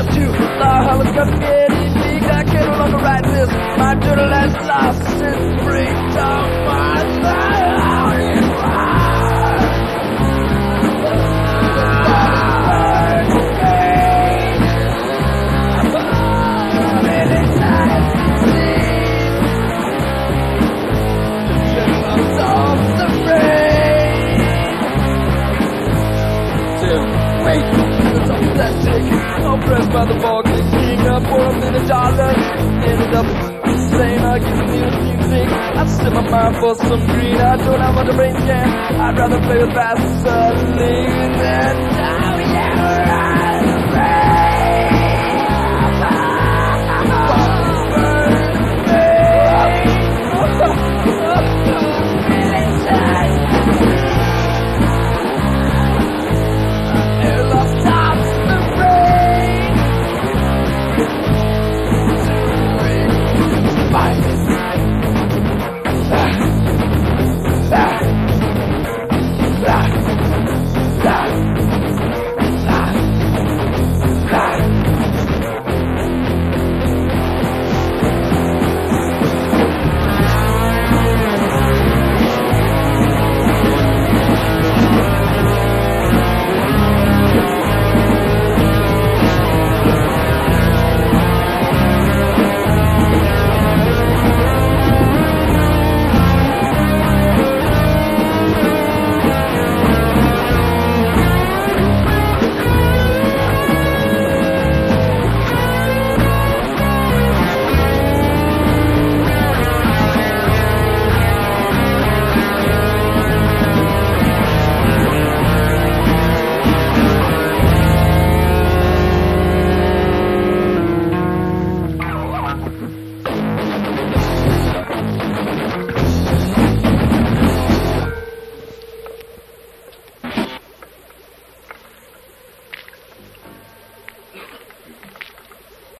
down to the Hollis Cup getting big. I can no longer ride this. My journal has lost its freedom. My oppressed by the fog, king up for $1 million. Ended up insane, I give me the music. I set my mind for some green. I don't have what the brain can. I'd rather play with Vaseline than now, yeah.